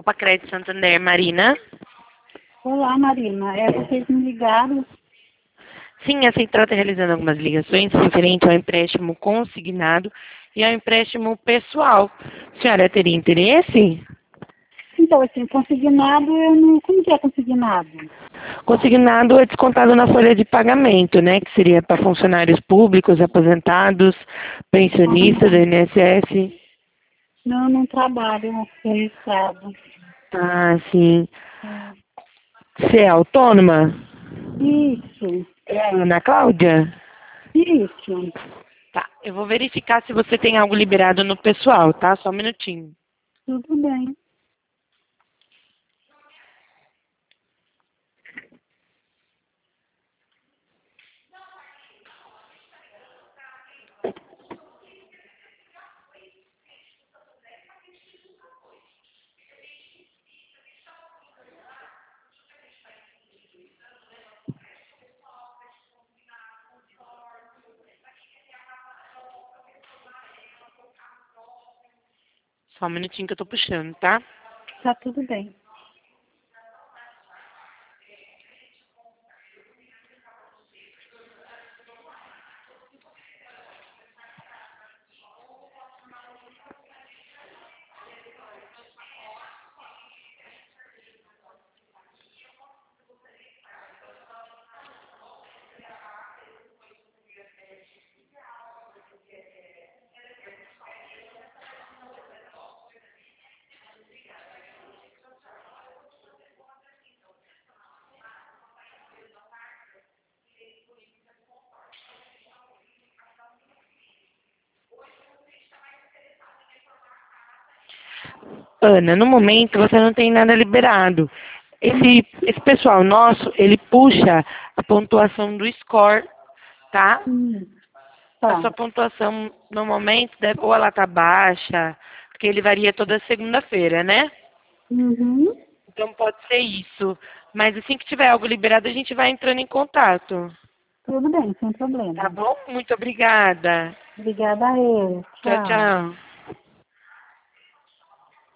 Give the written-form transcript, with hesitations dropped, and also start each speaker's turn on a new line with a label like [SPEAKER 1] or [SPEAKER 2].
[SPEAKER 1] Copa Crédito Santander, Marina.
[SPEAKER 2] Olá, Marina. Vocês me ligaram?
[SPEAKER 1] Sim, a Central está realizando algumas ligações referente ao empréstimo consignado e ao empréstimo pessoal. A senhora teria interesse?
[SPEAKER 2] Então, assim, consignado, eu não... Como que é consignado?
[SPEAKER 1] Consignado é descontado na folha de pagamento, né? Que seria para funcionários públicos, aposentados, pensionistas do INSS.
[SPEAKER 2] Não, não trabalho registrado.
[SPEAKER 1] Ah, sim. Você é autônoma?
[SPEAKER 2] Isso,
[SPEAKER 1] É a Ana Cláudia?
[SPEAKER 2] isso.
[SPEAKER 1] Tá, eu vou verificar se você tem algo liberado no pessoal, tá? Só um minutinho.
[SPEAKER 2] Tudo bem.
[SPEAKER 1] Só um minutinho que eu tô puxando, tá?
[SPEAKER 2] Tá tudo bem.
[SPEAKER 1] Ana, no momento você não tem nada liberado. Esse pessoal nosso, ele puxa a pontuação do score, tá? A
[SPEAKER 2] Tá.
[SPEAKER 1] sua pontuação no momento, ou ela tá baixa, porque ele varia toda segunda-feira, né?
[SPEAKER 2] Uhum.
[SPEAKER 1] Então pode ser isso. Mas assim que tiver algo liberado, a gente vai entrando em contato.
[SPEAKER 2] Tudo bem, sem
[SPEAKER 1] Tá
[SPEAKER 2] problema.
[SPEAKER 1] bom? Muito obrigada.
[SPEAKER 2] Obrigada a ele.
[SPEAKER 1] Tchau,
[SPEAKER 2] Tchau.
[SPEAKER 1] tchau.